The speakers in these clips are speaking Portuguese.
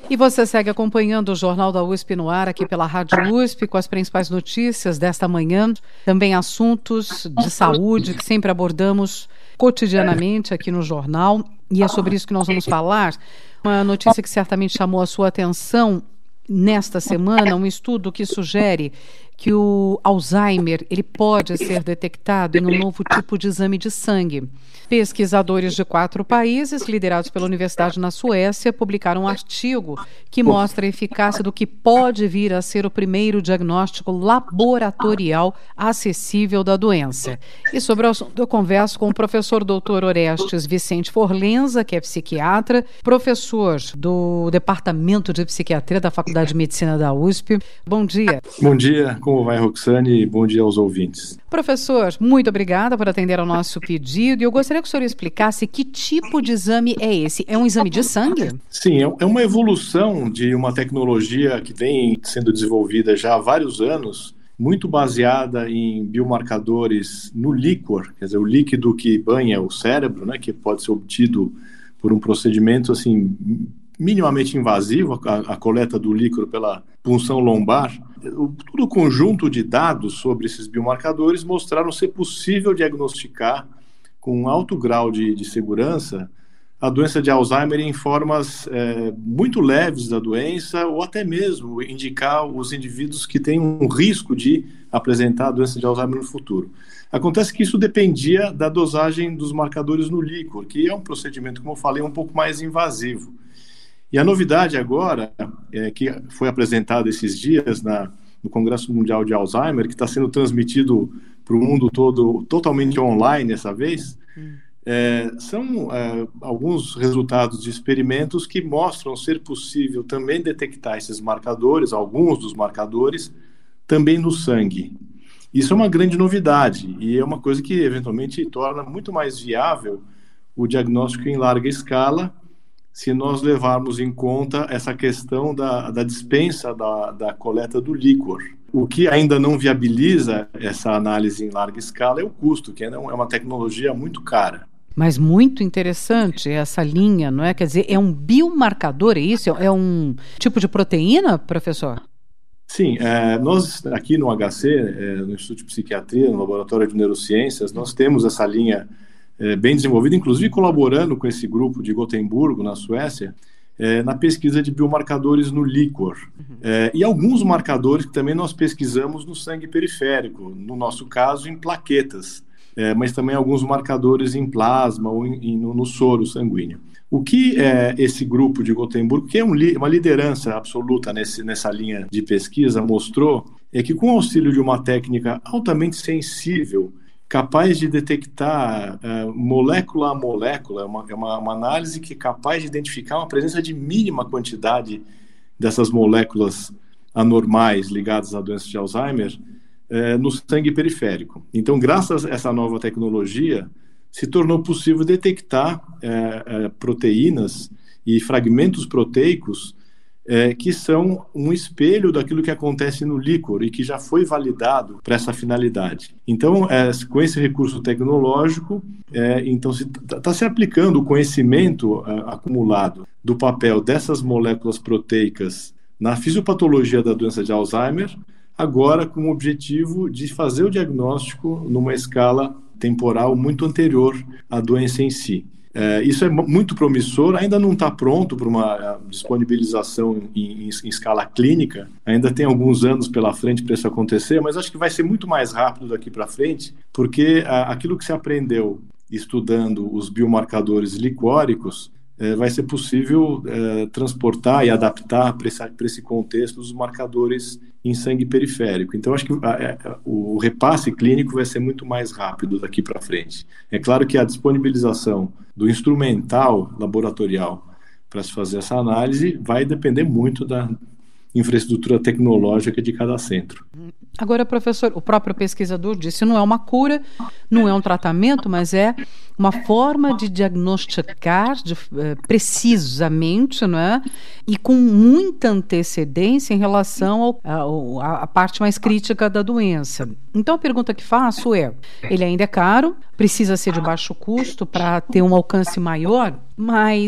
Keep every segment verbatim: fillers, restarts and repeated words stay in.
E você segue acompanhando o Jornal da U S P no ar, aqui pela Rádio U S P, com as principais notícias desta manhã, também assuntos de saúde que sempre abordamos cotidianamente aqui no jornal, e é sobre isso que nós vamos falar. Uma notícia que certamente chamou a sua atenção nesta semana, um estudo que sugere que o Alzheimer ele pode ser detectado em um novo tipo de exame de sangue. Pesquisadores de quatro países, liderados pela Universidade na Suécia, publicaram um artigo que mostra a eficácia do que pode vir a ser o primeiro diagnóstico laboratorial acessível da doença. E sobre o assunto eu converso com o professor doutor Orestes Vicente Forlenza, que é psiquiatra, professor do Departamento de Psiquiatria da Faculdade de Medicina da U S P. Bom dia. Bom dia, como vai, Roxane? Bom dia aos ouvintes. Professor, muito obrigada por atender ao nosso pedido. E eu gostaria que o senhor explicasse que tipo de exame é esse. É um exame de sangue? Sim, é uma evolução de uma tecnologia que vem sendo desenvolvida já há vários anos, muito baseada em biomarcadores no líquor, quer dizer, o líquido que banha o cérebro, né, que pode ser obtido por um procedimento assim minimamente invasivo, a, a coleta do líquor pela punção lombar. O, todo o conjunto de dados sobre esses biomarcadores mostraram ser possível diagnosticar com um alto grau de, de segurança a doença de Alzheimer em formas é, muito leves da doença, ou até mesmo indicar os indivíduos que têm um risco de apresentar a doença de Alzheimer no futuro. Acontece que isso dependia da dosagem dos marcadores no líquor, que é um procedimento, como eu falei, um pouco mais invasivo. E a novidade agora, é, que foi apresentada esses dias na, no Congresso Mundial de Alzheimer, que está sendo transmitido para o mundo todo totalmente online dessa vez, hum. é, são é, alguns resultados de experimentos que mostram ser possível também detectar esses marcadores, alguns dos marcadores, também no sangue. Isso é uma grande novidade e é uma coisa que eventualmente torna muito mais viável o diagnóstico em larga escala, se nós levarmos em conta essa questão da, da dispensa da, da coleta do líquor. O que ainda não viabiliza essa análise em larga escala é o custo, que é uma tecnologia muito cara. Mas muito interessante essa linha, não é? Quer dizer, é um biomarcador, é isso? É um tipo de proteína, professor? Sim, é, nós aqui no H C, é, no Instituto de Psiquiatria, no Laboratório de Neurociências, nós temos essa linha É, bem desenvolvida, inclusive colaborando com esse grupo de Gotemburgo, na Suécia, é, na pesquisa de biomarcadores no líquor. Uhum. É, e alguns marcadores que também nós pesquisamos no sangue periférico, no nosso caso em plaquetas, é, mas também alguns marcadores em plasma ou em, em, no, no soro sanguíneo. O que é, esse grupo de Gotemburgo, que é um li, uma liderança absoluta nesse, nessa linha de pesquisa, mostrou é que com o auxílio de uma técnica altamente sensível, capaz de detectar uh, molécula a molécula, é uma, é uma, uma análise que é capaz de identificar uma presença de mínima quantidade dessas moléculas anormais ligadas à doença de Alzheimer uh, no sangue periférico. Então, graças a essa nova tecnologia, se tornou possível detectar uh, uh, proteínas e fragmentos proteicos É, que são um espelho daquilo que acontece no líquor e que já foi validado para essa finalidade. Então, é, com esse recurso tecnológico, é, então está tá se aplicando o conhecimento é, acumulado do papel dessas moléculas proteicas na fisiopatologia da doença de Alzheimer, agora com o objetivo de fazer o diagnóstico numa escala temporal muito anterior à doença em si. É, isso é muito promissor, ainda não está pronto para uma disponibilização em, em, em escala clínica, ainda tem alguns anos pela frente para isso acontecer, mas acho que vai ser muito mais rápido daqui para frente, porque a, aquilo que se aprendeu estudando os biomarcadores licóricos é, vai ser possível é, transportar e adaptar para esse, para esse contexto os marcadores em sangue periférico. Então, acho que a, a, o repasse clínico vai ser muito mais rápido daqui para frente. É claro que a disponibilização do instrumental laboratorial para se fazer essa análise vai depender muito da infraestrutura tecnológica de cada centro. Agora, professor, o próprio pesquisador disse, não é uma cura, não é um tratamento, mas é uma forma de diagnosticar de, eh, precisamente, não é? E com muita antecedência em relação ao, a, a parte mais crítica da doença. Então, a pergunta que faço é, ele ainda é caro, precisa ser de baixo custo para ter um alcance maior, mas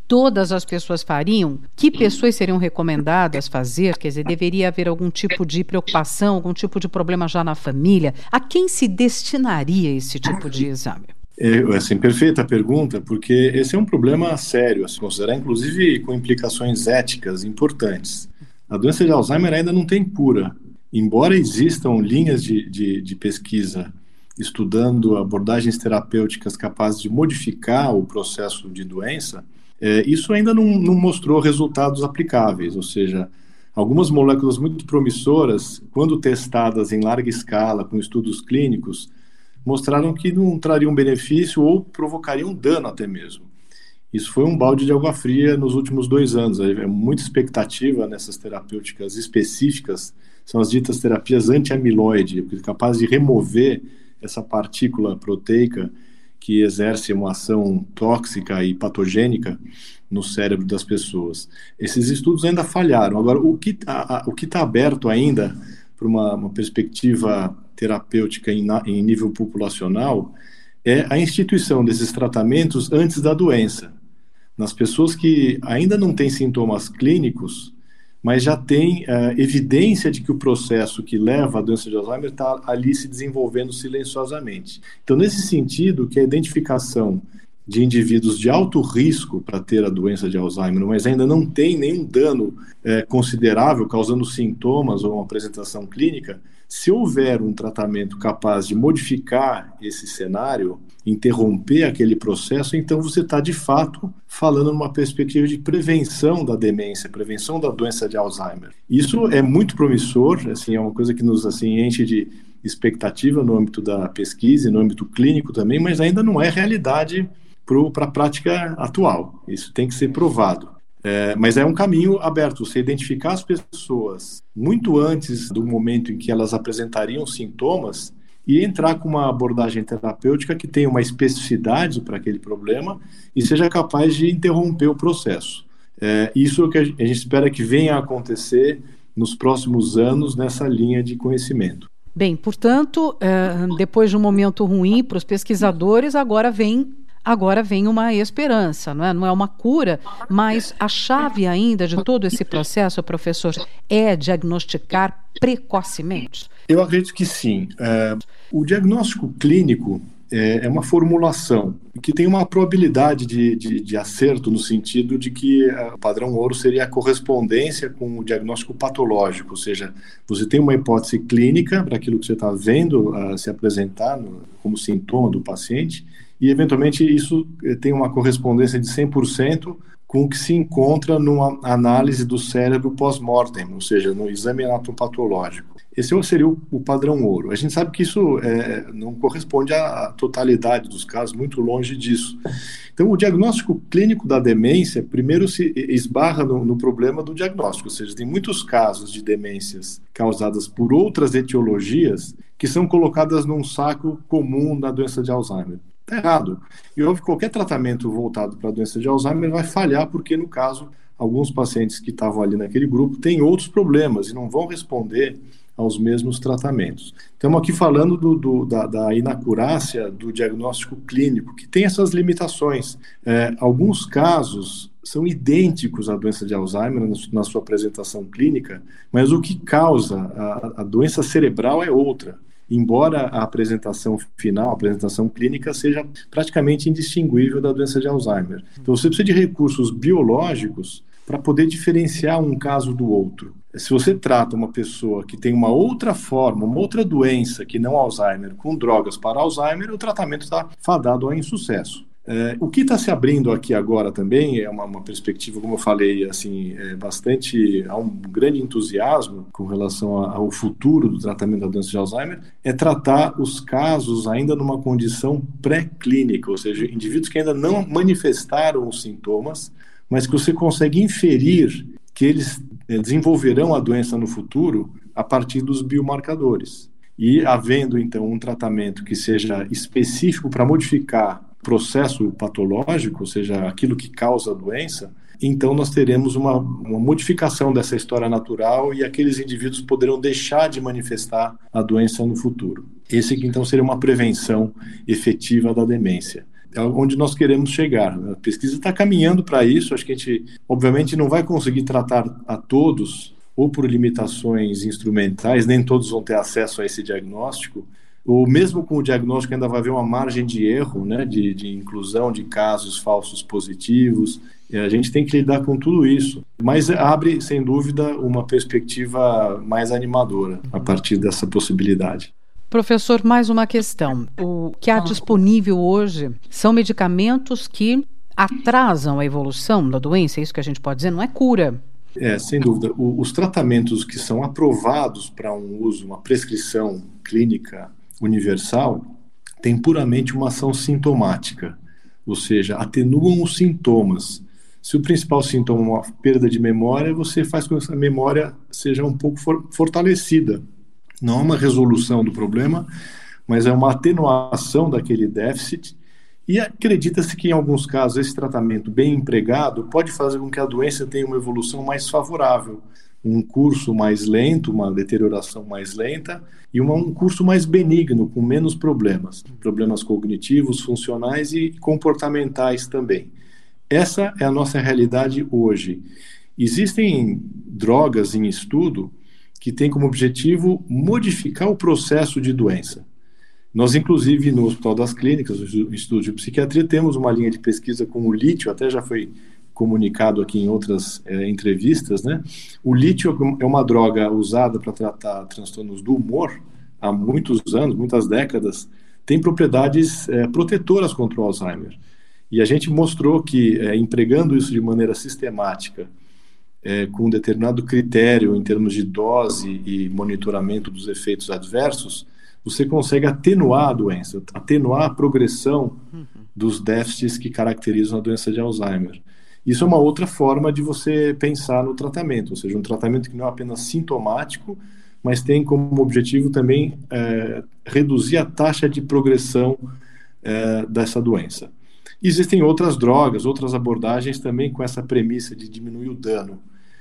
todas as pessoas fariam? Que pessoas seriam recomendadas fazer? Quer dizer, deveria haver algum tipo de preocupação, algum tipo de problema já na família? A quem se destinaria esse tipo de exame? É, assim, perfeita pergunta, porque esse é um problema sério, a se considerar, inclusive com implicações éticas importantes. A doença de Alzheimer ainda não tem cura. Embora existam linhas de, de, de pesquisa estudando abordagens terapêuticas capazes de modificar o processo de doença, é, isso ainda não, não mostrou resultados aplicáveis, ou seja, algumas moléculas muito promissoras, quando testadas em larga escala, com estudos clínicos, mostraram que não trariam benefício ou provocariam dano até mesmo. Isso foi um balde de água fria nos últimos dois anos. É muita expectativa nessas terapêuticas específicas, são as ditas terapias anti-amiloide, capazes de remover essa partícula proteica que exerce uma ação tóxica e patogênica no cérebro das pessoas. Esses estudos ainda falharam. Agora, o que a, a, o que está aberto ainda para uma, uma perspectiva terapêutica em, em nível populacional é a instituição desses tratamentos antes da doença. Nas pessoas que ainda não têm sintomas clínicos, mas já têm uh, evidência de que o processo que leva à doença de Alzheimer está ali se desenvolvendo silenciosamente. Então, nesse sentido, que a identificação de indivíduos de alto risco para ter a doença de Alzheimer, mas ainda não tem nenhum dano eh, considerável, causando sintomas ou uma apresentação clínica, se houver um tratamento capaz de modificar esse cenário, interromper aquele processo, então você está, de fato, falando numa perspectiva de prevenção da demência, prevenção da doença de Alzheimer. Isso é muito promissor, assim, é uma coisa que nos assim, enche de expectativa no âmbito da pesquisa e no âmbito clínico também, mas ainda não é realidade para a prática atual. Isso tem que ser provado. É, mas é um caminho aberto, você identificar as pessoas muito antes do momento em que elas apresentariam sintomas e entrar com uma abordagem terapêutica que tenha uma especificidade para aquele problema e seja capaz de interromper o processo. É, isso é o que a gente espera que venha a acontecer nos próximos anos nessa linha de conhecimento. Bem, portanto, depois de um momento ruim para os pesquisadores, agora vem Agora vem uma esperança, não é? Não é uma cura, mas a chave ainda de todo esse processo, professor, é diagnosticar precocemente? Eu acredito que sim. É, o diagnóstico clínico é, é uma formulação que tem uma probabilidade de, de, de acerto no sentido de que o padrão ouro seria a correspondência com o diagnóstico patológico, ou seja, você tem uma hipótese clínica para aquilo que você está vendo uh, se apresentar no, como sintoma do paciente, e, eventualmente, isso tem uma correspondência de cem por cento com o que se encontra numa análise do cérebro pós-mortem, ou seja, no exame anatomopatológico. Esse seria o, o padrão ouro. A gente sabe que isso é, não corresponde à totalidade dos casos, muito longe disso. Então, o diagnóstico clínico da demência, primeiro se esbarra no, no problema do diagnóstico, ou seja, tem muitos casos de demências causadas por outras etiologias que são colocadas num saco comum da doença de Alzheimer. Está errado. E houve qualquer tratamento voltado para a doença de Alzheimer vai falhar porque, no caso, alguns pacientes que estavam ali naquele grupo têm outros problemas e não vão responder aos mesmos tratamentos. Estamos aqui falando do, do, da, da inacurácia do diagnóstico clínico, que tem essas limitações. É, alguns casos são idênticos à doença de Alzheimer na, na sua apresentação clínica, mas o que causa a, a doença cerebral é outra. Embora a apresentação final, a apresentação clínica, seja praticamente indistinguível da doença de Alzheimer. Então, você precisa de recursos biológicos para poder diferenciar um caso do outro. Se você trata uma pessoa que tem uma outra forma, uma outra doença que não Alzheimer, com drogas para Alzheimer, o tratamento está fadado ao insucesso. É, o que está se abrindo aqui agora também é uma, uma perspectiva, como eu falei, assim, é bastante, há um grande entusiasmo com relação a, ao futuro do tratamento da doença de Alzheimer, é tratar os casos ainda numa condição pré-clínica, ou seja, indivíduos que ainda não manifestaram os sintomas, mas que você consegue inferir que eles é, desenvolverão a doença no futuro a partir dos biomarcadores. E havendo, então, um tratamento que seja específico para modificar processo patológico, ou seja, aquilo que causa a doença, então nós teremos uma, uma modificação dessa história natural e aqueles indivíduos poderão deixar de manifestar a doença no futuro. Esse aqui, então, seria uma prevenção efetiva da demência. é onde nós queremos chegar. A pesquisa está caminhando para isso. Acho que a gente, obviamente, não vai conseguir tratar a todos, ou por limitações instrumentais, nem todos vão ter acesso a esse diagnóstico, ou mesmo com o diagnóstico ainda vai haver uma margem de erro, né, de, de inclusão de casos falsos positivos. E a gente tem que lidar com tudo isso. Mas abre, sem dúvida, uma perspectiva mais animadora a partir dessa possibilidade. Professor, mais uma questão. O que há disponível hoje são medicamentos que atrasam a evolução da doença, é isso que a gente pode dizer? Não é cura. É, sem dúvida. O, os tratamentos que são aprovados para um uso, uma prescrição clínica universal, têm puramente uma ação sintomática, ou seja, atenuam os sintomas. Se o principal sintoma é uma perda de memória, você faz com que essa memória seja um pouco for, fortalecida. Não é uma resolução do problema, mas é uma atenuação daquele déficit, e acredita-se que em alguns casos esse tratamento bem empregado pode fazer com que a doença tenha uma evolução mais favorável, um curso mais lento, uma deterioração mais lenta e uma, um curso mais benigno, com menos problemas, problemas cognitivos, funcionais e comportamentais também. Essa é a nossa realidade hoje. Existem drogas em estudo que tem como objetivo modificar o processo de doença. Nós, inclusive, no Hospital das Clínicas, no Instituto de Psiquiatria, temos uma linha de pesquisa com o lítio, até já foi comunicado aqui em outras é, entrevistas, né? O lítio é uma droga usada para tratar transtornos do humor há muitos anos, muitas décadas, tem propriedades é, protetoras contra o Alzheimer. E a gente mostrou que, é, empregando isso de maneira sistemática, É, com um determinado critério em termos de dose e monitoramento dos efeitos adversos, você consegue atenuar a doença, atenuar a progressão dos déficits que caracterizam a doença de Alzheimer. Isso é uma outra forma de você pensar no tratamento, ou seja, um tratamento que não é apenas sintomático, mas tem como objetivo também é, reduzir a taxa de progressão é, dessa doença. Existem outras drogas, outras abordagens também com essa premissa de diminuir o dano.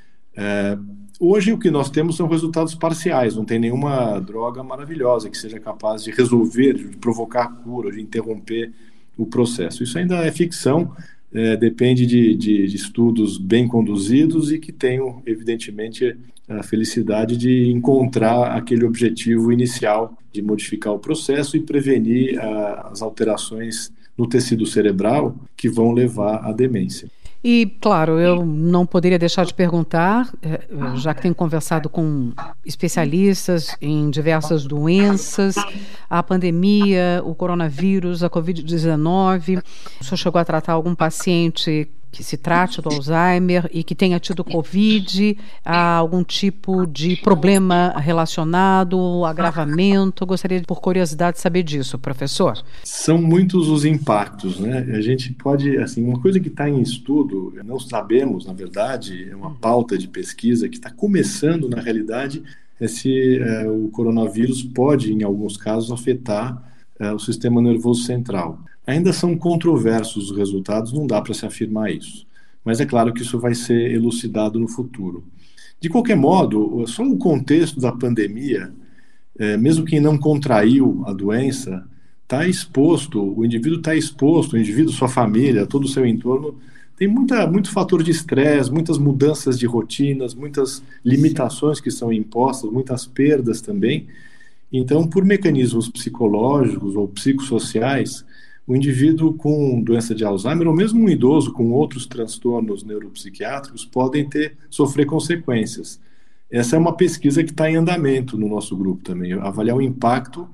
É, hoje o que nós temos são resultados parciais, não tem nenhuma droga maravilhosa que seja capaz de resolver, de provocar a cura, de interromper o processo. Isso ainda é ficção, é, depende de, de, de estudos bem conduzidos e que tenham, evidentemente, a felicidade de encontrar aquele objetivo inicial de modificar o processo e prevenir a, as alterações no tecido cerebral que vão levar à demência. E, claro, eu não poderia deixar de perguntar, já que tenho conversado com especialistas em diversas doenças, a pandemia, o coronavírus, a covid dezenove, o senhor chegou a tratar algum paciente que se trate do Alzheimer e que tenha tido Covid, há algum tipo de problema relacionado, agravamento? Eu gostaria, por curiosidade, de saber disso, professor. São muitos os impactos, né? A gente pode, assim, uma coisa que está em estudo, não sabemos, na verdade, é uma pauta de pesquisa que está começando, na realidade, é se é, o coronavírus pode, em alguns casos, afetar é, o sistema nervoso central. Ainda são controversos os resultados, não dá para se afirmar isso. Mas é claro que isso vai ser elucidado no futuro. De qualquer modo, só o contexto da pandemia, é, mesmo quem não contraiu a doença, está exposto, o indivíduo está exposto, o indivíduo, sua família, todo o seu entorno, tem muita, muito fator de estresse, muitas mudanças de rotinas, muitas limitações que são impostas, muitas perdas também. Então, por mecanismos psicológicos ou psicossociais, o indivíduo com doença de Alzheimer, ou mesmo um idoso com outros transtornos neuropsiquiátricos, podem ter, sofrer consequências. Essa é uma pesquisa que está em andamento no nosso grupo também, avaliar o impacto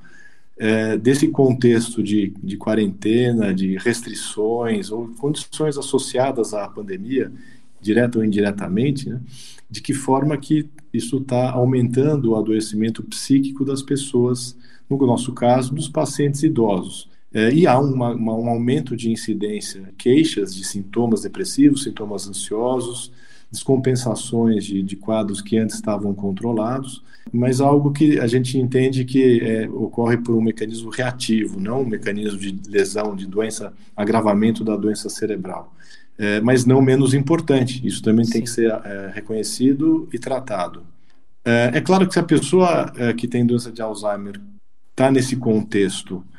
é, desse contexto de, de quarentena, de restrições, ou condições associadas à pandemia, direta ou indiretamente, né, de que forma que isso está aumentando o adoecimento psíquico das pessoas, no nosso caso, dos pacientes idosos. É, e há uma, uma, um aumento de incidência, queixas de sintomas depressivos, sintomas ansiosos, descompensações de, de quadros que antes estavam controlados, mas algo que a gente entende que é, ocorre por um mecanismo reativo, não um mecanismo de lesão, de doença, agravamento da doença cerebral. É, mas não menos importante, isso também Sim. tem que ser é, reconhecido e tratado. É, é claro que se a pessoa é, que tem doença de Alzheimer está nesse contexto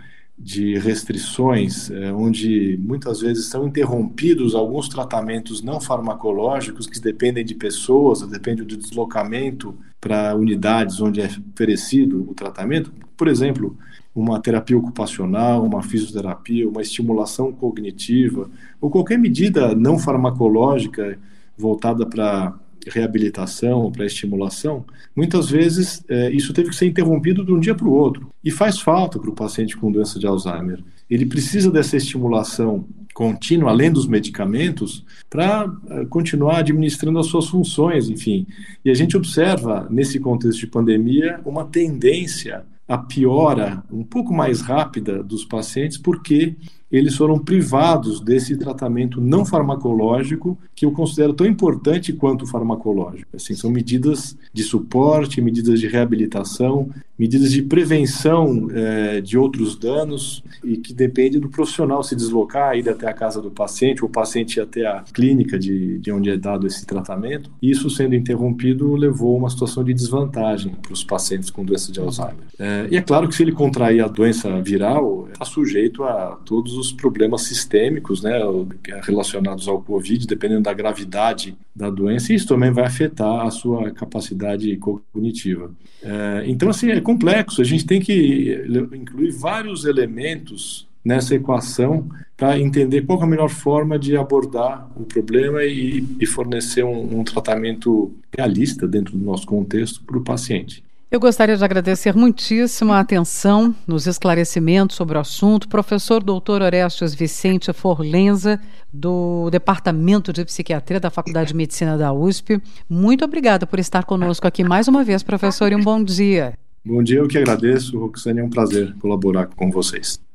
de restrições, é, onde muitas vezes são interrompidos alguns tratamentos não farmacológicos que dependem de pessoas, dependem do deslocamento para unidades onde é oferecido o tratamento. Por exemplo, uma terapia ocupacional, uma fisioterapia, uma estimulação cognitiva, ou qualquer medida não farmacológica voltada para reabilitação, para estimulação, muitas vezes é, isso teve que ser interrompido de um dia para o outro. E faz falta para o paciente com doença de Alzheimer. Ele precisa dessa estimulação contínua, além dos medicamentos, para uh, continuar administrando as suas funções, enfim. E a gente observa, nesse contexto de pandemia, uma tendência à piora um pouco mais rápida dos pacientes, porque eles foram privados desse tratamento não farmacológico, que eu considero tão importante quanto o farmacológico. Assim, são medidas de suporte, medidas de reabilitação, medidas de prevenção eh, de outros danos, e que depende do profissional se deslocar, ir até a casa do paciente, ou o paciente ir até a clínica de, de onde é dado esse tratamento. Isso sendo interrompido levou a uma situação de desvantagem para os pacientes com doença de Alzheimer. Eh, e é claro que se ele contrair a doença viral, está sujeito a todos os os problemas sistêmicos, né, relacionados ao Covid, dependendo da gravidade da doença, e isso também vai afetar a sua capacidade cognitiva. É, então, assim, é complexo, a gente tem que incluir vários elementos nessa equação para entender qual é a melhor forma de abordar o problema e, e fornecer um, um tratamento realista dentro do nosso contexto para o paciente. Eu gostaria de agradecer muitíssimo a atenção nos esclarecimentos sobre o assunto. Professor doutor Orestes Vicente Forlenza, do Departamento de Psiquiatria da Faculdade de Medicina da U S P. Muito obrigada por estar conosco aqui mais uma vez, professor, e um bom dia. Bom dia, eu que agradeço, Roxane, é um prazer colaborar com vocês.